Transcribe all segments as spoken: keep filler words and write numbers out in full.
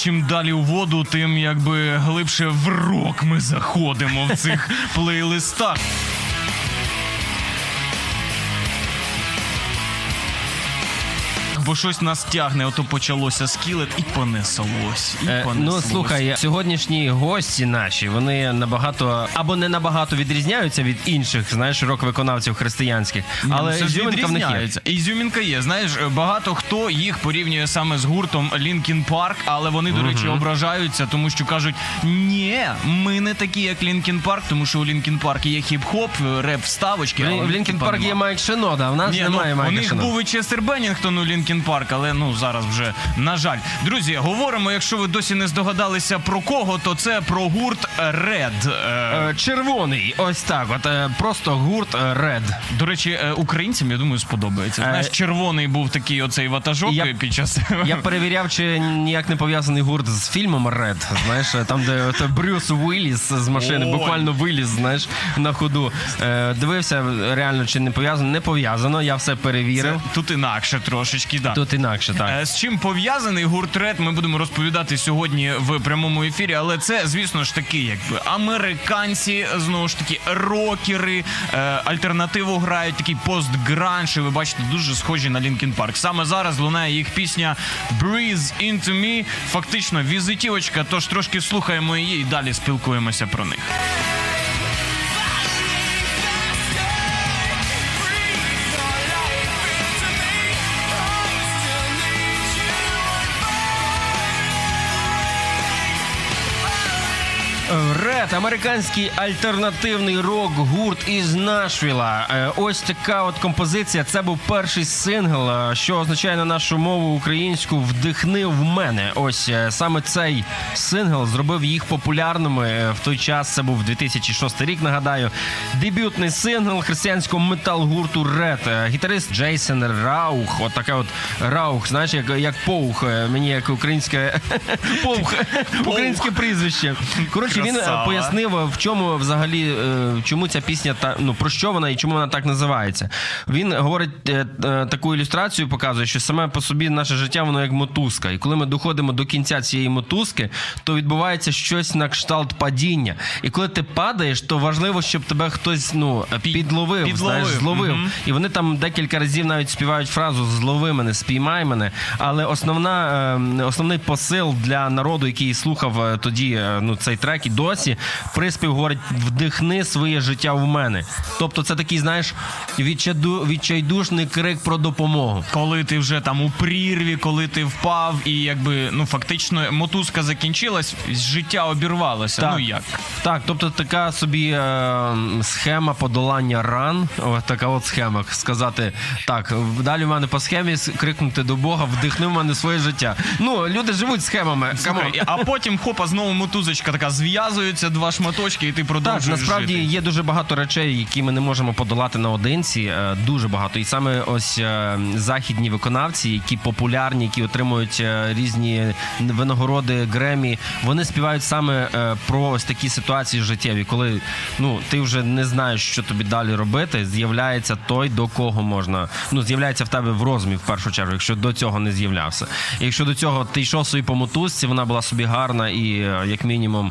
чим далі у воду, тим якби глибше в рок ми заходимо в цих плейлистах. Бо щось нас тягне, ото почалося Skillet і понеслось, і е, понеслось. Ну, слухай, сьогоднішні гості наші, вони набагато, або не набагато відрізняються від інших, знаєш, рок-виконавців християнських, але ну, ізюмінка в них є. Ізюмінка є, знаєш, багато хто їх порівнює саме з гуртом Linkin Park, але вони, до речі, угу. ображаються, тому що кажуть, ні, ми не такі, як Linkin Park, тому що у Linkin Park є хіп-хоп, реп-вставочки. В Linkin Park є Майк Шинода, а в нас ні, немає ну, Майка Шинода. У них був і Честер Беннінгтон у Linkin Park, але ну зараз вже, на жаль. Друзі, говоримо, якщо ви досі не здогадалися про кого, то це про гурт Red. Е, червоний, ось так, от е, просто гурт Red. До речі, українцям, я думаю, сподобається. Знаєш, червоний був такий оцей ватажок я, під час... Я перевіряв, чи ніяк не пов'язаний гурт з фільмом Red, знаєш, там, де то Брюс Уілліс з машини, Ой. буквально виліз, знаєш, на ходу. Е, дивився, реально, чи не пов'язано, не пов'язано, я все перевірив. Це, тут інакше трошечки, да. Тут інакше, так. З чим пов'язаний гурт Red, ми будемо розповідати сьогодні в прямому ефірі, але це, звісно ж таки, якби американці, знову ж таки, рокери, е, альтернативу грають, такий пост-гранж, і ви бачите, дуже схожі на Linkin Park. Саме зараз лунає їх пісня Breathe Into Me, фактично візитівочка, тож трошки слухаємо її і далі спілкуємося про них. Red, американський альтернативний рок-гурт із Нашвіла. Ось така от композиція. Це був перший сингл, що означає на нашу мову українську «Вдихни в мене». Ось саме цей сингл зробив їх популярними. В той час, це був дві тисячі шостий рік, нагадаю. Дебютний сингл християнського метал-гурту Red. Гітарист Джейсон Раух. От таке от Раух, знаєш, як, як Поух. Мені як українське... Поух. Українське прізвище. Коротше, він пояснив, в чому взагалі, чому ця пісня, ну, про що вона і чому вона так називається. Він говорить, таку ілюстрацію показує, що саме по собі наше життя, воно як мотузка. І коли ми доходимо до кінця цієї мотузки, то відбувається щось на кшталт падіння. І коли ти падаєш, то важливо, щоб тебе хтось, ну, підловив, підловив. знаєш, зловив. Mm-hmm. І вони там декілька разів навіть співають фразу «злови мене, спіймай мене». Але основна, основний посил для народу, який слухав тоді, ну, цей трек і досі, приспів говорить «вдихни своє життя в мене». Тобто це такий, знаєш, відчайду, відчайдушний крик про допомогу. Коли ти вже там у прірві, коли ти впав і якби, ну, фактично мотузка закінчилась, життя обірвалося. Так. Ну як? Так, тобто така собі е, схема подолання ран, ось така от схема, сказати, так, далі в мене по схемі крикнути до Бога, вдихни в мене своє життя. Ну, люди живуть схемами. Слухай, а потім, хопа, знову мотузочка така зв'язується, два шматочки, і ти продовжуєш жити. Так, насправді жити. Є дуже багато речей, які ми не можемо подолати наодинці, дуже багато. І саме ось західні виконавці, які популярні, які отримують різні винагороди, Гремі, вони співають саме про ось такі ситуації життєві, коли, ну, ти вже не знаєш, що тобі далі робити, з'являється той, до кого можна, ну, з'являється в тебе в розумі, в першу чергу, якщо до цього не з'являвся. І якщо до цього ти йшов собі по мотузці, вона була собі гарна і, як мінімум,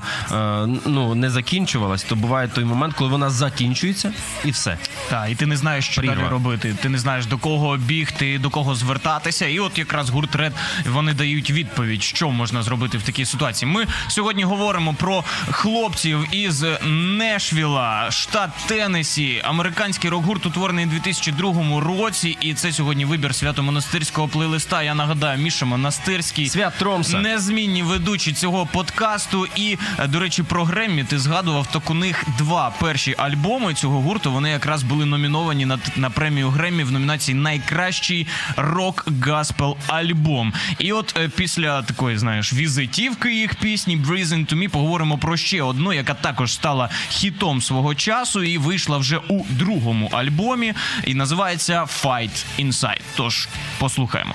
ну, не закінчувалась, то буває той момент, коли вона закінчується, і все. Так, і ти не знаєш, що Прірва. далі робити. Ти не знаєш, до кого бігти, до кого звертатися. І от якраз гурт Red, вони дають відповідь, що можна зробити в такій ситуації. Ми сьогодні говоримо про хлопців із Нешвіла, штат Теннессі. Американський рок-гурт утворений у дві тисячі другому році, і це сьогодні вибір свято-монастирського плейлиста. Я нагадаю, Міша Монастирський. Свят Тромса. Незмінні ведучі цього подкасту. І, до речі, про Греммі ти згадував, так у них два перші альбоми цього гурту, вони якраз були номіновані на, на премію Греммі в номінації «Найкращий рок-гаспел-альбом». І от е, після такої, знаєш, візитівки їх пісні «Breathe Into Me» поговоримо про ще одну, яка також стала хітом свого часу і вийшла вже у другому альбомі, і називається «Fight Inside». Тож, послухаємо.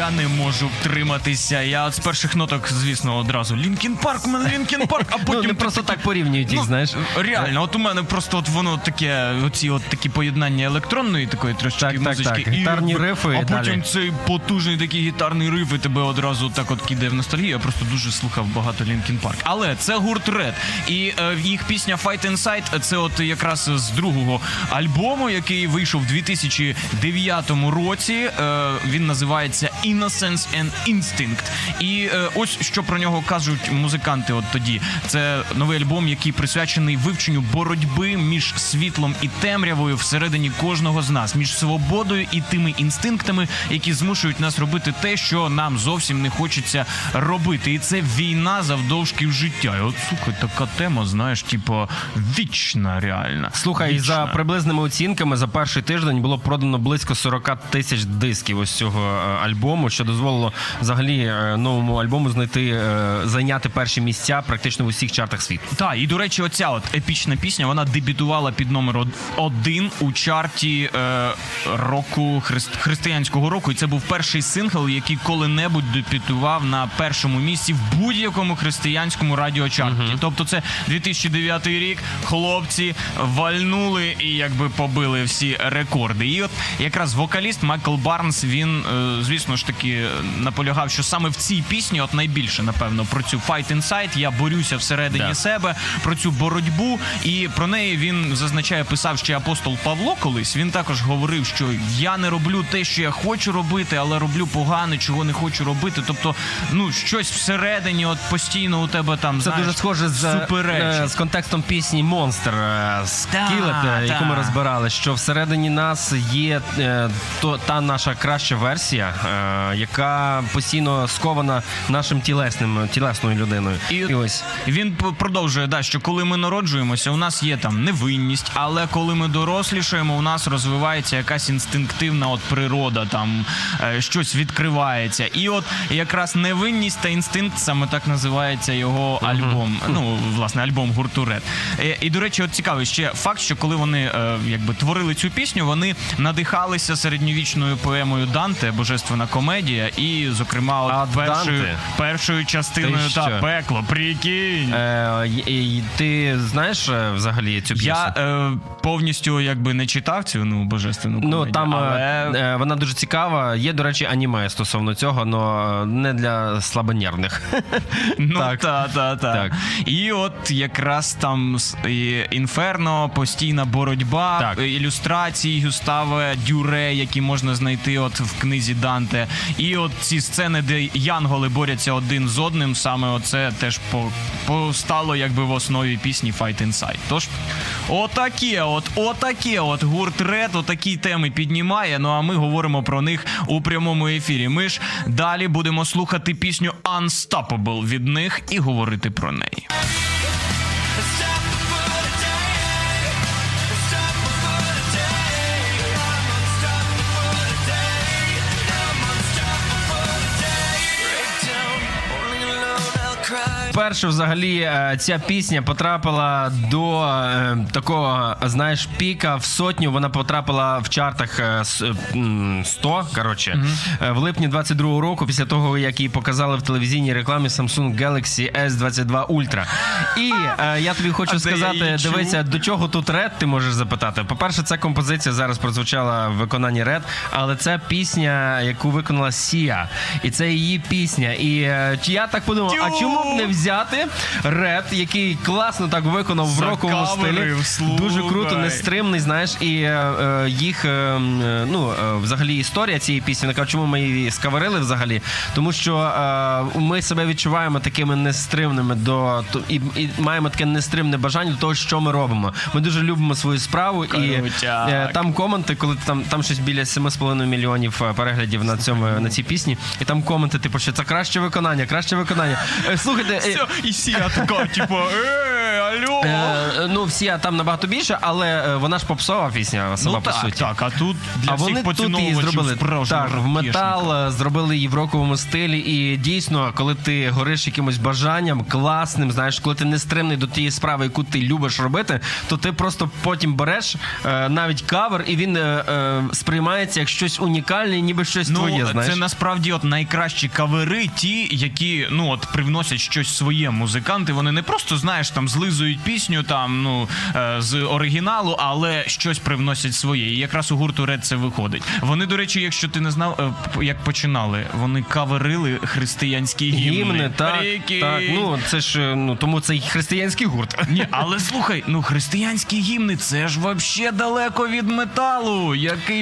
я не можу втриматися. Я от з перших ноток, звісно, одразу Лінкін Парк, у мене Лінкін Парк, а потім... Ну, не просто так порівнюють їх, ну, знаєш. Реально, от у мене просто от воно таке, оці от такі поєднання електронної такої трошки так, музички. Так, так, гітарні і, рифи а і потім далі. цей потужний такий гітарний риф, і тебе одразу так от кидає в ностальгію. Я просто дуже слухав багато Лінкін Парк. Але це гурт Red. І е, їх пісня Fight Inside, це от якраз з другого альбому, який вийшов в дві тисячі дев'ятому році. Е, він називається Innocence and Instinct. І е, ось що про нього кажуть музиканти от тоді. Це новий альбом, який присвячений вивченню боротьби між світлом і темрявою всередині кожного з нас, між свободою і тими інстинктами, які змушують нас робити те, що нам зовсім не хочеться робити. І це війна завдовжки в життя. І от, слухай, така тема, знаєш, типу, вічна реально. Слухай, вічна. За приблизними оцінками, за перший тиждень було продано близько сорок тисяч дисків ось цього альбому, що дозволило взагалі новому альбому знайти, зайняти перші місця практично в усіх чартах світу. Так, і, до речі, оця от епічна пісня, вона дебютувала під номер один у чарті е, року, христ, християнського року, і це був перший сингл, який коли-небудь дебютував на першому місці в будь-якому християнському радіочарті. Uh-huh. Тобто це дві тисячі дев'ятий рік, хлопці вальнули і якби побили всі рекорди. І от якраз вокаліст Майкл Барнс, він, е, звісно ж таки, наполягав, що саме в цій пісні от найбільше, напевно, про цю Fight Inside, я борюся всередині yeah. себе, про цю боротьбу, і про неї він зазначає, писав ще апостол Павло колись. Він також говорив, що я не роблю те, що я хочу робити, але роблю погане, чого не хочу робити. Тобто, ну, щось всередині от постійно у тебе там, це знаєш, дуже схоже з, з контекстом пісні «Монстр» з Скілет, яку ми розбирали, що всередині нас є е, то, та наша краща версія, е, яка постійно скована нашим тілесним, тілесною людиною. І, і ось він продовжує, да, що коли ми народжуємося, у нас є там невинність, але коли ми дорослішаємо, у нас розвивається якась інстинктивна от природа, там е, щось відкривається. І от якраз невинність та інстинкт, саме так називається його альбом, mm-hmm. ну, власне, альбом гурту Red. І, і, до речі, от цікавий ще факт, що коли вони е, якби творили цю пісню, вони надихалися середньовічною поемою Данте «Божественна комедія», і, зокрема, от першою, першою частиною та «Пекло». Прикинь! Е, і, і, ти знаєш взагалі цю пісню? Я е, повністю якби не читав цю, ну, «Божественну комедію». Ну, там але... е, вона дуже цікава. Є, до речі, аніме стосовно цього, але не для слабонервних. Ну, так, так, так. Та. Так. І от якраз там «Інферно», постійна боротьба, так. ілюстрації Гюставе Дюре, які можна знайти от в книзі Данте. І от ці сцени, де янголи борються один з одним, саме оце теж постало якби в основі пісні Fight Inside. Тож, отаке от, отаке от гурт Red, отакі теми піднімає, ну а ми говоримо про них у прямому ефірі. Ми ж далі будемо слухати пісню Unstoppable від них і говорити про неї. Вперше взагалі ця пісня потрапила до е, такого, знаєш, піка в сотню. Вона потрапила в чартах сто, коротше, mm-hmm. в липні двадцять другого року, після того, як її показали в телевізійній рекламі Samsung Galaxy ес двадцять два Ultra. І е, я тобі хочу а сказати, дивися, до чого тут Red, ти можеш запитати. По-перше, ця композиція зараз прозвучала в виконанні Red, але це пісня, яку виконала Сія. І це її пісня. І е, я так подумав, Тю! а чому б не взяти Red, який класно так виконав в роковому стилі. Дуже круто, нестримний, знаєш, і е, їх, е, ну, е, взагалі історія цієї пісні, вона каже, чому ми її скаверили взагалі? Тому що е, ми себе відчуваємо такими нестримними до, то, і, і маємо таке нестримне бажання до того, що ми робимо. Ми дуже любимо свою справу. Крутяк. І е, там коменти, коли там, там щось біля сім з половиною мільйонів переглядів на, цьому, на цій пісні, і там коменти, типу, що це краще виконання, краще виконання. Е, слухайте, і Сія така, типу, ей, Алло! Е, ну, всі а там набагато більше, але е, вона ж попсова пісня сама Ну по так, суті. так, а тут для А всіх вони тут її поціновувачів зробили справжнього так, в рок-кішника. метал, е, зробили її в роковому стилі. І дійсно, коли ти гориш якимось бажанням класним, знаєш, коли ти не стримний до тієї справи, яку ти любиш робити, то ти просто потім береш е, навіть кавер, і він е, е, сприймається як щось унікальне, ніби щось Ну, твоє, знаєш. це насправді от найкращі кавери, ті, які, ну, от привносять щось своє. Музиканти, вони не просто, знаєш, там злизують пісню там, ну, е, з оригіналу, але щось привносять своє. І якраз у гурту Red це виходить. Вони, до речі, якщо ти не знав, е, п- як починали, вони каверили християнські гімни. Гімни, так, Прикинь. так. Ну, це ж, е, ну, тому це й християнський гурт. Ні, але слухай, ну християнські гімни, це ж вообще далеко від металу. Який